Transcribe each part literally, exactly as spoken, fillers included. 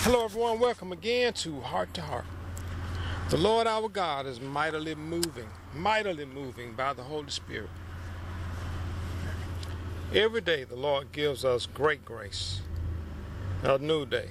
Hello everyone, welcome again to Heart to Heart. The Lord our God is mightily moving, mightily moving by the Holy Spirit. Every day the Lord gives us great grace, a new day.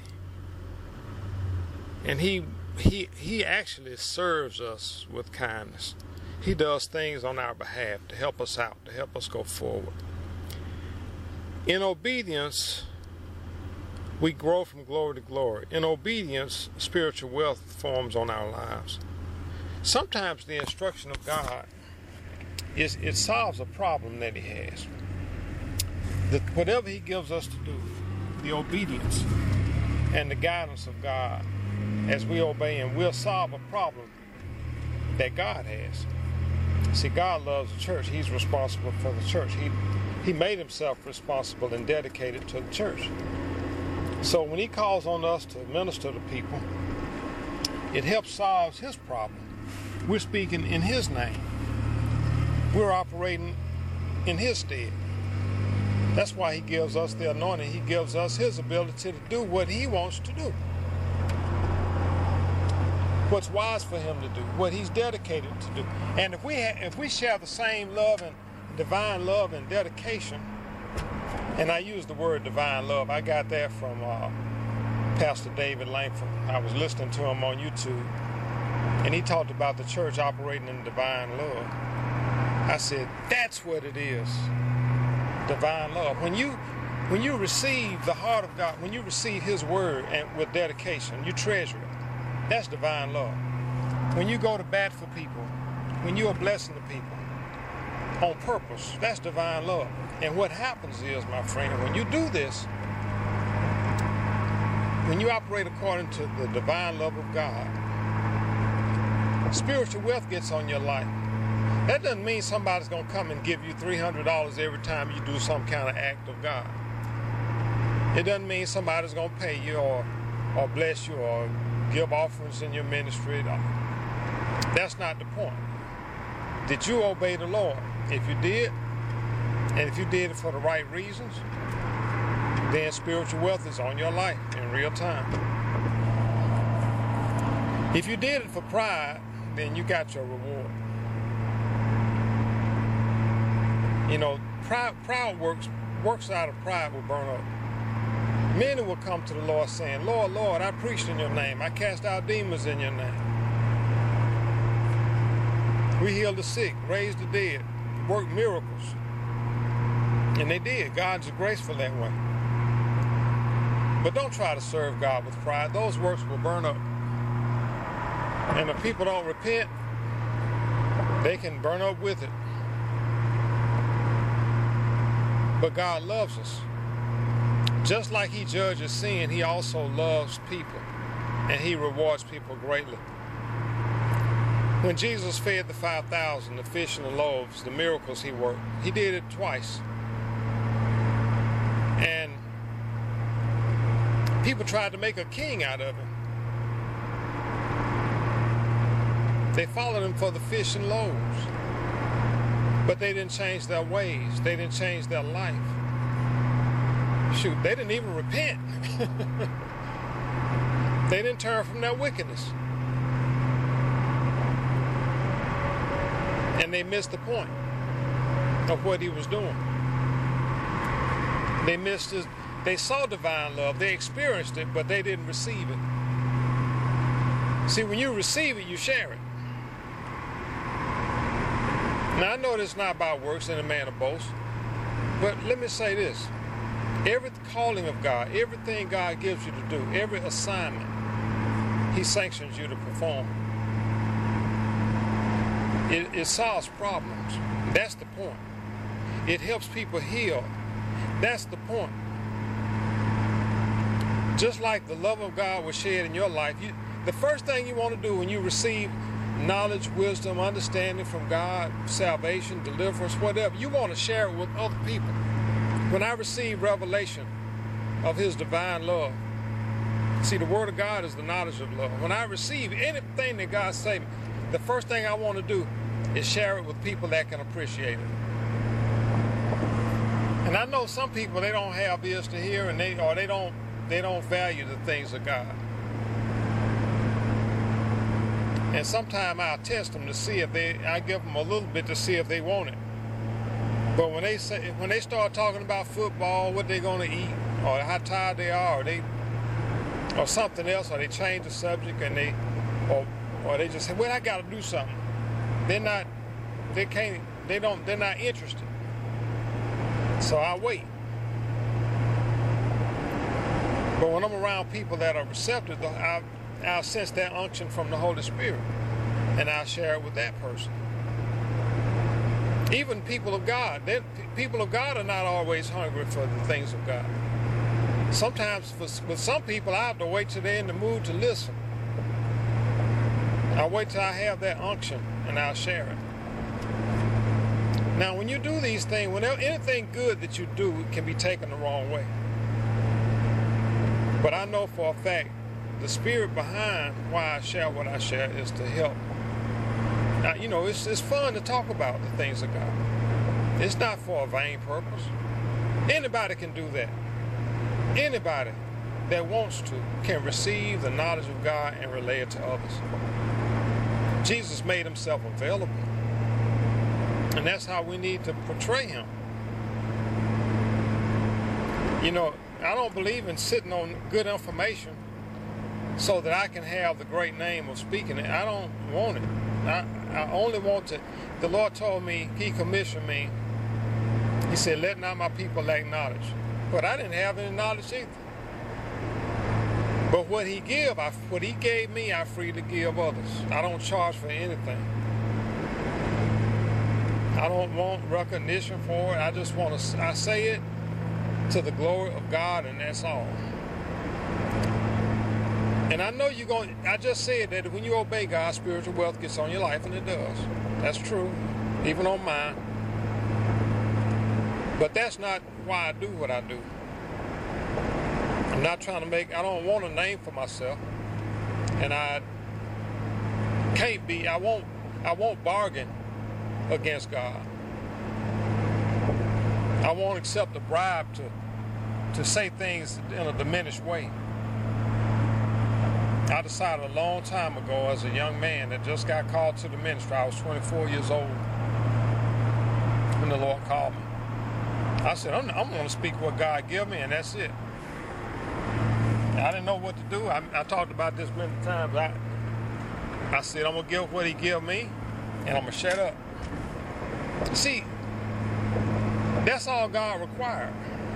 And he, he, he actually serves us with kindness. He does things on our behalf to help us out, to help us go forward. In obedience, we grow from glory to glory. In obedience, spiritual wealth forms on our lives. Sometimes the instruction of God is it solves a problem that He has. The, whatever He gives us to do, the obedience and the guidance of God, as we obey Him, will solve a problem that God has. See, God loves the church. He's responsible for the church. He, he made Himself responsible and dedicated to the church. So when He calls on us to minister to people, it helps solve His problem. We're speaking in His name. We're operating in His stead. That's why He gives us the anointing. He gives us His ability to do what He wants to do. What's wise for Him to do, what He's dedicated to do. And if we ha- if we share the same love and divine love and dedication, and I use the word divine love. I got that from uh, Pastor David Langford. I was listening to him on YouTube, and he talked about the church operating in divine love. I said, that's what it is, divine love. When you, when you receive the heart of God, when you receive His word and with dedication, you treasure it. That's divine love. When you go to bat for people, when you are blessing the people on purpose, that's divine love. And what happens is, my friend, when you do this, when you operate according to the divine love of God, spiritual wealth gets on your life. That doesn't mean somebody's going to come and give you three hundred dollars every time you do some kind of act of God. It doesn't mean somebody's going to pay you or, or bless you or give offerings in your ministry. That's not the point. Did you obey the Lord? If you did, and if you did it for the right reasons, then spiritual wealth is on your life in real time. If you did it for pride, then you got your reward. You know, pride, pride works, works out of pride will burn up. Many will come to the Lord saying, Lord, Lord, I preached in your name. I cast out demons in your name. We healed the sick, raised the dead, worked miracles. And they did. God's graceful that way. But don't try to serve God with pride. Those works will burn up. And if people don't repent, they can burn up with it. But God loves us. Just like He judges sin, He also loves people. And He rewards people greatly. When Jesus fed the five thousand, the fish and the loaves, the miracles He worked, He did it twice. And people tried to make a king out of Him. They followed Him for the fish and loaves. But they didn't change their ways. They didn't change their life. Shoot, they didn't even repent. They didn't turn from their wickedness. And they missed the point of what He was doing. They missed His, they saw divine love, they experienced it, but they didn't receive it. See, when you receive it, you share it. Now, I know this is not about works and a man of boast, but let me say this. Every calling of God, everything God gives you to do, every assignment, He sanctions you to perform. It, it solves problems. That's the point. It helps people heal. That's the point. Just like the love of God was shed in your life, you, the first thing you want to do when you receive knowledge, wisdom, understanding from God, salvation, deliverance, whatever, you want to share it with other people. When I receive revelation of His divine love, see, the Word of God is the knowledge of love. When I receive anything that God says, the first thing I want to do is share it with people that can appreciate it. And I know some people, they don't have ears to hear, and they or they don't they don't value the things of God. And sometimes I'll test them to see if they, I give them a little bit to see if they want it. But when they say, when they start talking about football, what they're going to eat, or how tired they are, or they, or something else, or they change the subject and they, or, or they just say, well, I got to do something. They're not, they can't, they don't, they're not interested. So I wait. But when I'm around people that are receptive, I, I'll sense that unction from the Holy Spirit, and I'll share it with that person. Even people of God, people of God are not always hungry for the things of God. Sometimes for, with some people, I have to wait till they're in the mood to listen. I'll wait till I have that unction, and I'll share it. Now, when you do these things, whenever anything good that you do can be taken the wrong way. But I know for a fact, the spirit behind why I share what I share is to help. Now, you know, it's, it's fun to talk about the things of God. It's not for a vain purpose. Anybody can do that. Anybody that wants to can receive the knowledge of God and relay it to others. Jesus made himself available. And that's how we need to portray him. You know, I don't believe in sitting on good information so that I can have the great name of speaking it. I don't want it. I, I only want to, the Lord told me, he commissioned me, he said, let not my people lack knowledge. But I didn't have any knowledge either. But what he give, I, what he gave me, I freely give others. I don't charge for anything. I don't want recognition for it. I just want to, I say it to the glory of God, and that's all. And I know you're going, I just said that when you obey God, spiritual wealth gets on your life, and it does. That's true, even on mine. But that's not why I do what I do. I'm not trying to make, I don't want a name for myself. And I can't be, I won't, I won't bargain against God. I won't accept a bribe to, to say things in a diminished way. I decided a long time ago as a young man that just got called to the ministry. I was twenty-four years old when the Lord called me. I said, I'm, I'm going to speak what God gave me, and that's it. I didn't know what to do. I, I talked about this many times. I, I said, I'm going to give what he gave me, and I'm going to shut up. See, that's all God required.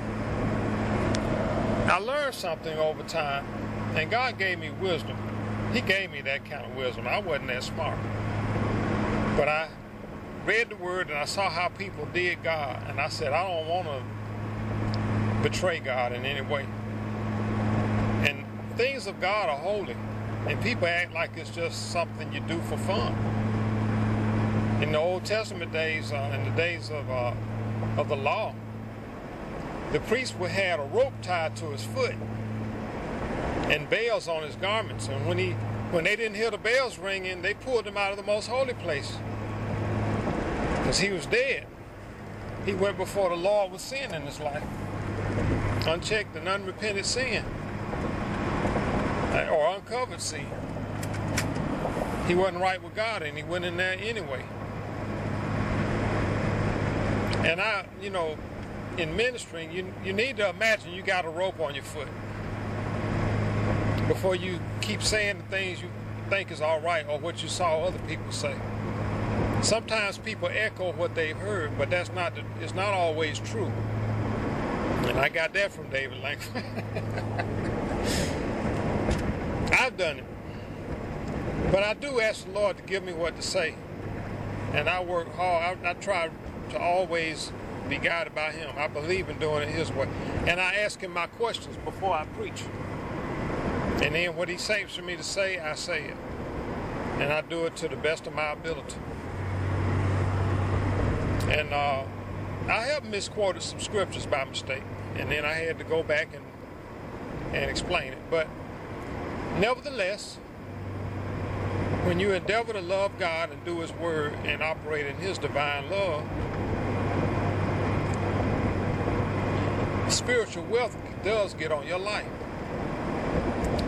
I learned something over time, and God gave me wisdom. He gave me that kind of wisdom. I wasn't that smart. But I read the word, and I saw how people did God, and I said, I don't want to betray God in any way. And things of God are holy, and people act like it's just something you do for fun. In the Old Testament days, uh, in the days of uh, of the law, the priest would have a rope tied to his foot and bells on his garments. And when he, when they didn't hear the bells ringing, they pulled him out of the most holy place because he was dead. He went before the Lord with sin in his life, unchecked and unrepented sin, or uncovered sin. He wasn't right with God, and he went in there anyway. And I, you know, in ministering, you, you need to imagine you got a rope on your foot before you keep saying the things you think is all right or what you saw other people say. Sometimes people echo what they've heard, but that's not, the, it's not always true. And I got that from David Langford. I've done it. But I do ask the Lord to give me what to say. And I work hard. I, I try to always be guided by him. I believe in doing it his way. And I ask him my questions before I preach. And then what he says for me to say, I say it. And I do it to the best of my ability. And uh, I have misquoted some scriptures by mistake. And then I had to go back and, and explain it. But nevertheless, when you endeavor to love God and do his word and operate in his divine love, spiritual wealth does get on your life.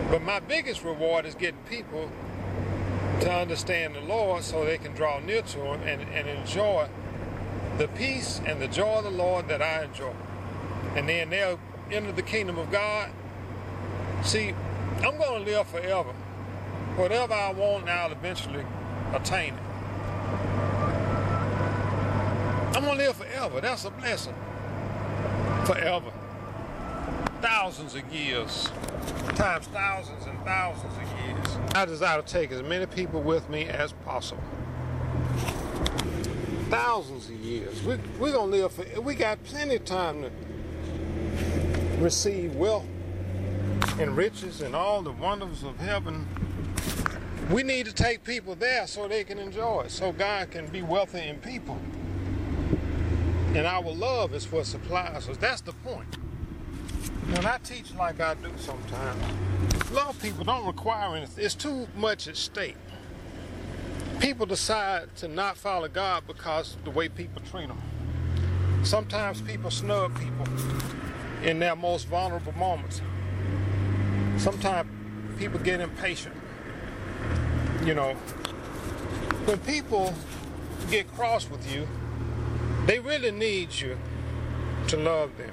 But my biggest reward is getting people to understand the Lord so they can draw near to Him and, and enjoy the peace and the joy of the Lord that I enjoy. And then they'll enter the kingdom of God. See, I'm going to live forever. Whatever I want, I'll eventually attain it. I'm going to live forever. That's a blessing. Forever. Thousands of years. Times thousands and thousands of years. I desire to take as many people with me as possible. Thousands of years. We, we're going to live for, we got plenty of time to receive wealth and riches and all the wonders of heaven. We need to take people there so they can enjoy it, so God can be wealthy in people. And our love is what supplies us. That's the point. When I teach like I do sometimes, love people don't require anything. It's too much at stake. People decide to not follow God because of the way people treat them. Sometimes people snub people in their most vulnerable moments. Sometimes people get impatient. You know, when people get cross with you, they really need you to love them.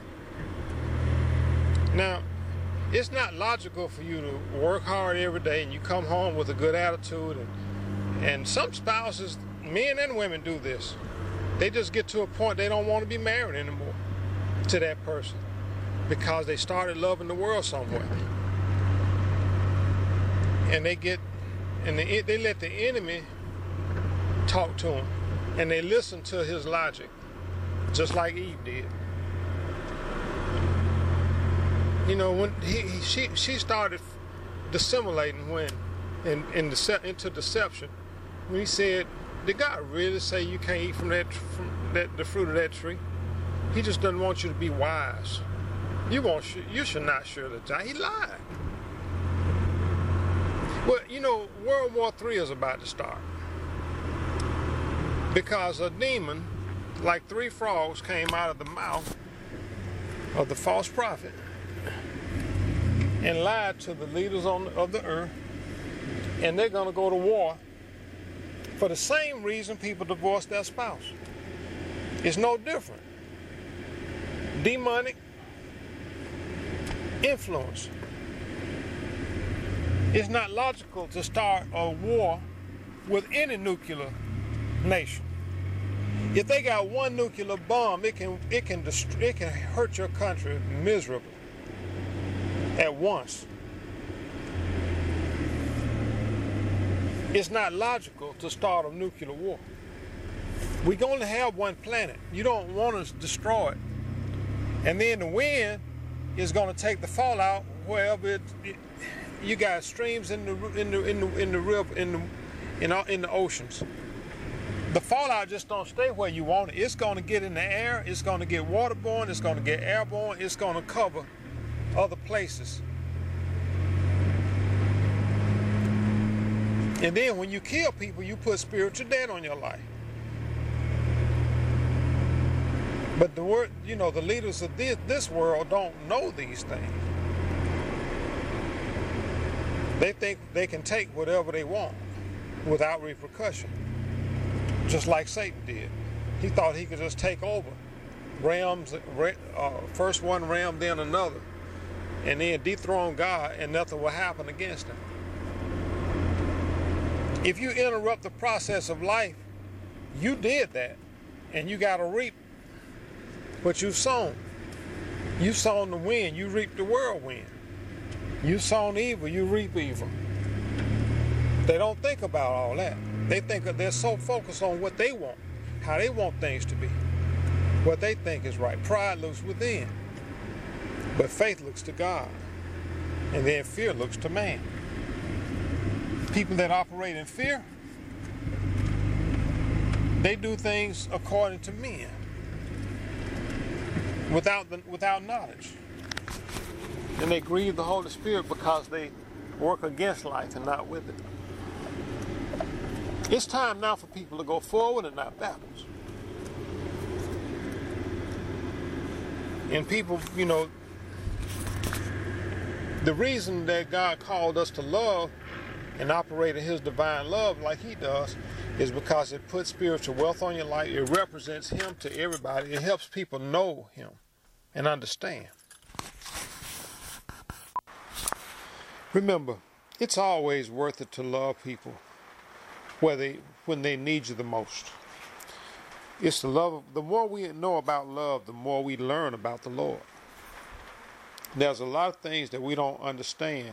Now, it's not logical for you to work hard every day and you come home with a good attitude. And, and some spouses, men and women, do this. They just get to a point they don't want to be married anymore to that person because they started loving the world somewhere. And they get, and they, they let the enemy talk to them, and they listen to his logic, just like Eve did. You know, when he, he she she started dissimulating when, in in dece- into deception, when he said, "Did God really say you can't eat from that from that the fruit of that tree? He just doesn't want you to be wise. You won't. You should not surely die." He lied. Well, you know, World War Three is about to start because a demon, like three frogs, came out of the mouth of the false prophet and lied to the leaders on, of the earth, and they're going to go to war for the same reason people divorce their spouse. It's no different. Demonic influence. It's not logical to start a war with any nuclear nation. If they got one nuclear bomb, it can it can dist- it can hurt your country miserably at once. It's not logical to start a nuclear war. We're going to have one planet. You don't want to destroy it. And then the wind is going to take the fallout wherever it, it you got streams in the in the in the in the river in the in, all, in the oceans. The fallout just don't stay where you want it. It's going to get in the air. It's going to get waterborne. It's going to get airborne. It's going to cover other places. And then when you kill people, you put spiritual debt on your life. But the word, you know, the leaders of this, this world don't know these things. They think they can take whatever they want without repercussion, just like Satan did. He thought he could just take over realms, uh, first one realm, then another, and then dethrone God, and nothing will happen against him. If you interrupt the process of life, you did that, and you got to reap what you've sown. You sown the wind, you reap the whirlwind. You sown evil, you reap evil. They don't think about all that. They think that they're so focused on what they want, how they want things to be, what they think is right. Pride looks within, but faith looks to God, and then fear looks to man. People that operate in fear, they do things according to men, without the, without knowledge. And they grieve the Holy Spirit because they work against life and not with it. It's time now for people to go forward and not backwards. And people, you know, The reason that God called us to love and operate in his divine love like he does is because it puts spiritual wealth on your life. It represents him to everybody. It helps people know him and understand. Remember, it's always worth it to love people where they, when they need you the most. It's the love of, the more we know about love, the more we learn about the Lord. There's a lot of things that we don't understand.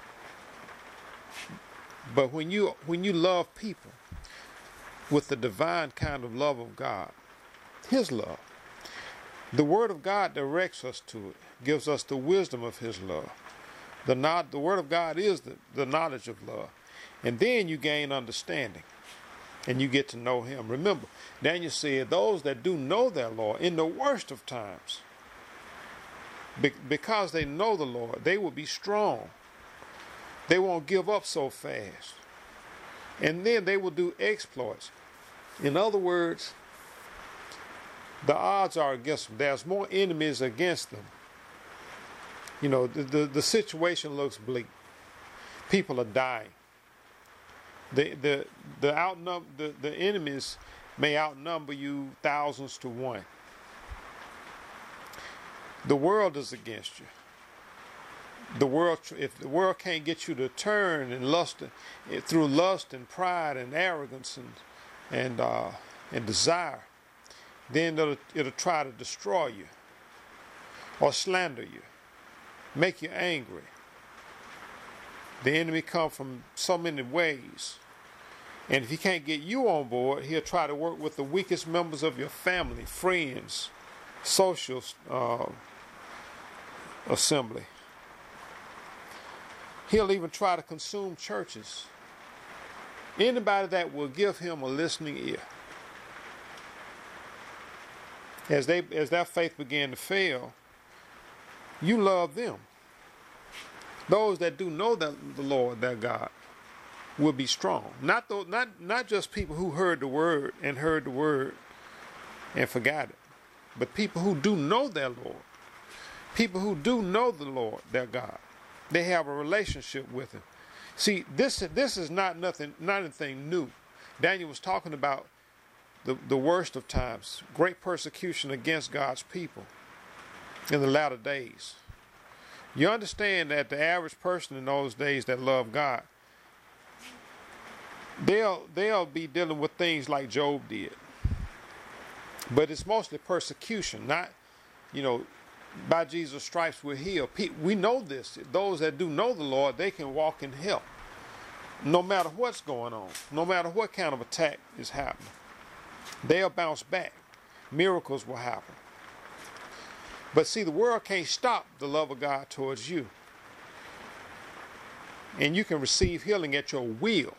But when you when you love people with the divine kind of love of God, his love, the word of God directs us to it, gives us the wisdom of his love. The not, the word of God is the, the knowledge of love. And then you gain understanding and you get to know him. Remember, Daniel said, those that do know their Lord in the worst of times, be, because they know the Lord, they will be strong. They won't give up so fast. And then they will do exploits. In other words, the odds are against them. There's more enemies against them. You know, the, the, the situation looks bleak. People are dying. The the the outnumber the, the enemies may outnumber you thousands to one. The world is against you. The world, if the world can't get you to turn and lust through lust and pride and arrogance and and uh, and desire, then it'll, it'll try to destroy you or slander you, make you angry. The enemy comes from so many ways. And if he can't get you on board, he'll try to work with the weakest members of your family, friends, social uh, assembly. He'll even try to consume churches. Anybody that will give him a listening ear. As they, as their faith began to fail, you love them. Those that do know the, the Lord, their God, will be strong. Not, those, not, not just people who heard the word and heard the word and forgot it, but people who do know their Lord. People who do know the Lord, their God. They have a relationship with him. See, this, this is not nothing, not anything new. Daniel was talking about the, the worst of times, great persecution against God's people in the latter days. You understand that the average person in those days that love God, they'll they'll be dealing with things like Job did. But it's mostly persecution, not, you know, by Jesus' stripes we're healed. We know this. Those that do know the Lord, they can walk in help. No matter what's going on, no matter what kind of attack is happening, they'll bounce back. Miracles will happen. But see, the world can't stop the love of God towards you. And you can receive healing at your will.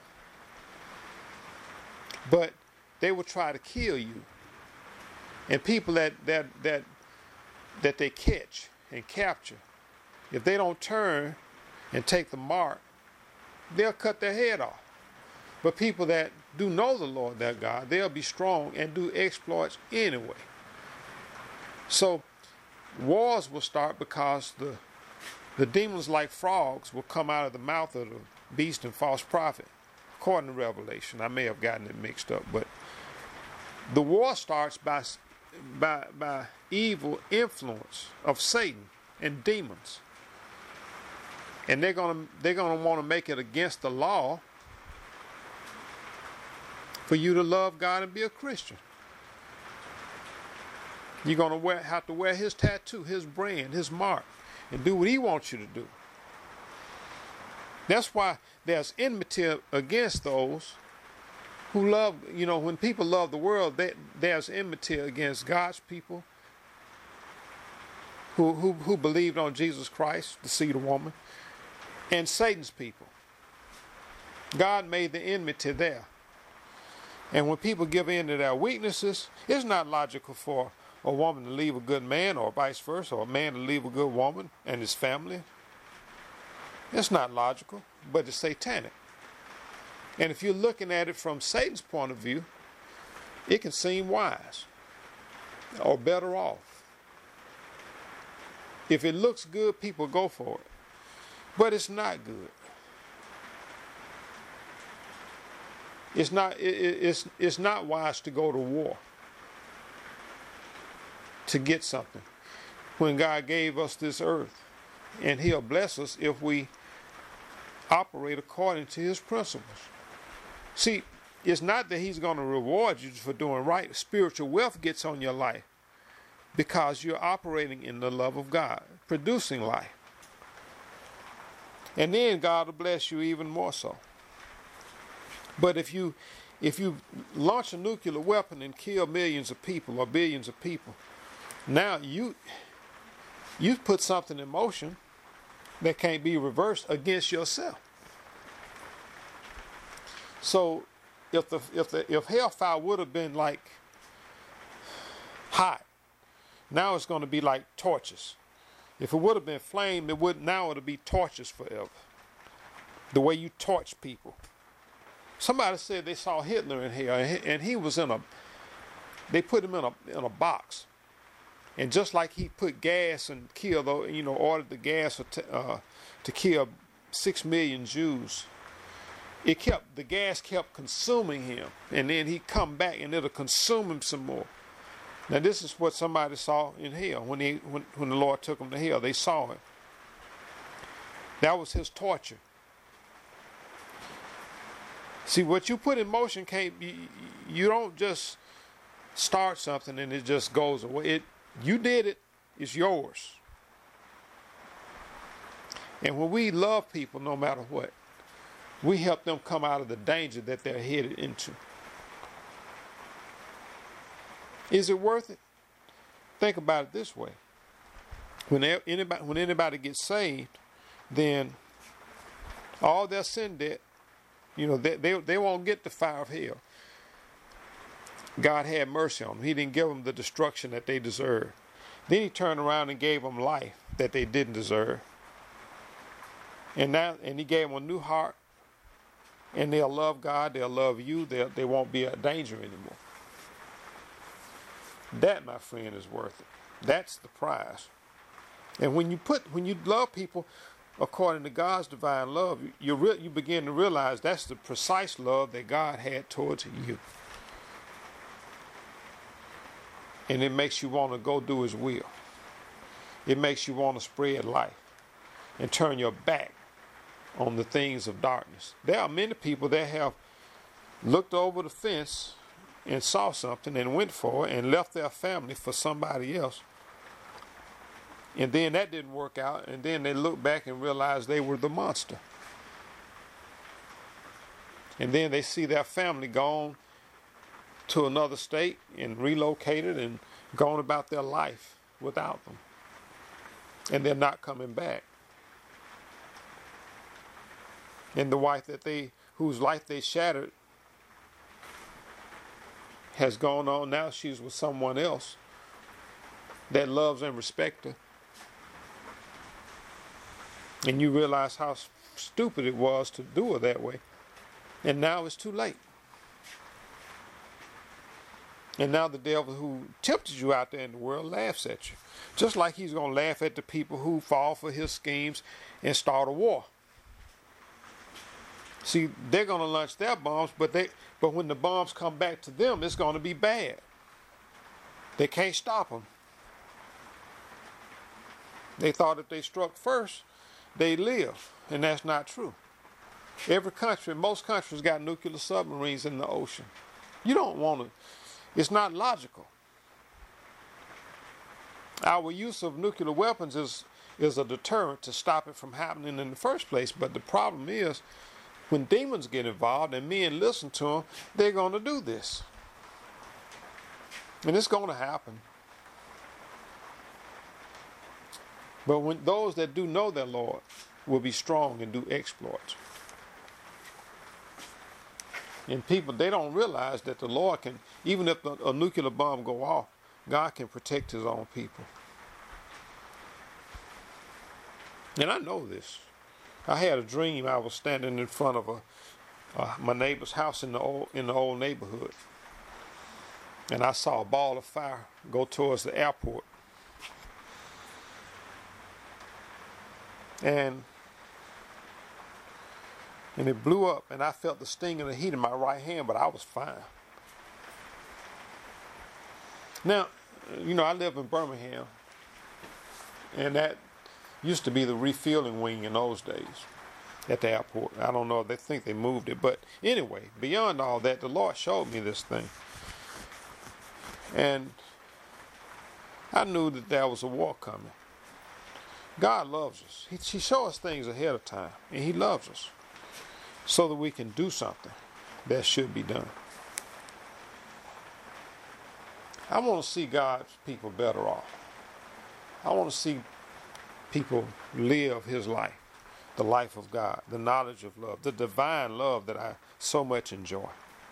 But they will try to kill you. And people that that that that they catch and capture, if they don't turn and take the mark, they'll cut their head off. But people that do know the Lord their God, they'll be strong and do exploits anyway. So wars will start because the the demons like frogs will come out of the mouth of the beast and false prophet, according to Revelation. I may have gotten it mixed up, but the war starts by by by evil influence of Satan and demons, and they're gonna they're gonna want to make it against the law for you to love God and be a Christian. You're going to wear, have to wear his tattoo, his brand, his mark, and do what he wants you to do. That's why there's enmity against those who love, you know, when people love the world, they, there's enmity against God's people who, who, who believed on Jesus Christ, the seed of woman, and Satan's people. God made the enmity there. And when people give in to their weaknesses, it's not logical for a woman to leave a good man, or vice versa, or a man to leave a good woman and his family. It's not logical, but it's satanic. And if you're looking at it from Satan's point of view, it can seem wise or better off. If it looks good, people go for it. But it's not good. It's not, it, it's, it's not wise to go to war to get something when God gave us this earth. And he'll bless us if we operate according to his principles. See, it's not that he's going to reward you for doing right. Spiritual wealth gets on your life because you're operating in the love of God, producing life. And then God will bless you even more so. But if you if you launch a nuclear weapon and kill millions of people or billions of people, now you you've put something in motion that can't be reversed against yourself. So if the if the if hellfire would have been like hot, now it's going to be like torches. If it would have been flame, it would now it'll be torches forever. The way you torch people. Somebody said they saw Hitler in here, and he, and he was in a. They put him in a in a box, and just like he put gas and killed, you know, ordered the gas to, uh, to kill six million Jews. It kept the gas kept consuming him, and then he come back and it'll consume him some more. Now this is what somebody saw in hell when he when when the Lord took him to hell. They saw it. That was his torture. See, what you put in motion can't be, you don't just start something and it just goes away. It, you did it, it's yours. And when we love people, no matter what, we help them come out of the danger that they're headed into. Is it worth it? Think about it this way. When anybody, when anybody gets saved, then all their sin debt, you know, they, they, they won't get the fire of hell. God had mercy on them. He didn't give them the destruction that they deserved. Then he turned around and gave them life that they didn't deserve. And now, and he gave them a new heart. And they'll love God. They'll love you. They'll, they won't be a danger anymore. That, my friend, is worth it. That's the prize. And when you put, when you love people according to God's divine love, you re- you begin to realize that's the precise love that God had towards you. And it makes you want to go do his will. It makes you want to spread life and turn your back on the things of darkness. There are many people that have looked over the fence and saw something and went for it and left their family for somebody else. And then that didn't work out, and then they look back and realize they were the monster. And then they see their family gone to another state and relocated and gone about their life without them. And they're not coming back. And the wife that they, whose life they shattered, has gone on. Now she's with someone else that loves and respects her. And you realize how stupid it was to do her that way. And now it's too late. And now the devil who tempted you out there in the world laughs at you. Just like he's going to laugh at the people who fall for his schemes and start a war. See, they're going to launch their bombs, but they but when the bombs come back to them, it's going to be bad. They can't stop them. They thought if they struck first, they live, and that's not true. Every country, most countries got nuclear submarines in the ocean. You don't want to, it's not logical. Our use of nuclear weapons is, is a deterrent to stop it from happening in the first place, but the problem is, when demons get involved and men listen to them, they're going to do this. And it's going to happen. But when those that do know their Lord will be strong and do exploits. And people, they don't realize that the Lord can, even if a nuclear bomb go off, God can protect his own people. And I know this. I had a dream. I was standing in front of a uh, my neighbor's house in the old in the old neighborhood, and I saw a ball of fire go towards the airport. And And it blew up, and I felt the sting of the heat in my right hand, but I was fine. Now, you know, I live in Birmingham, and that used to be the refueling wing in those days at the airport. I don't know if they think they moved it, but anyway, beyond all that, the Lord showed me this thing. And I knew that there was a war coming. God loves us. He, he shows us things ahead of time, and He loves us so that we can do something that should be done. I want to see God's people better off. I want to see people live His life, the life of God, the knowledge of love, the divine love that I so much enjoy.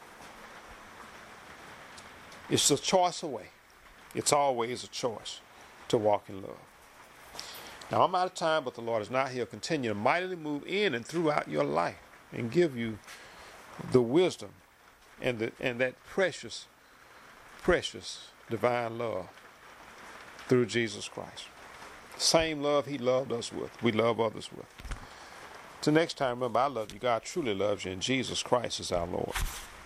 It's a choice away. It's always a choice to walk in love. Now, I'm out of time, but the Lord is not. He'll continue to mightily move in and throughout your life and give you the wisdom and the and that precious, precious divine love through Jesus Christ. Same love He loved us with, we love others with. Till next time, remember, I love you. God truly loves you, and Jesus Christ is our Lord.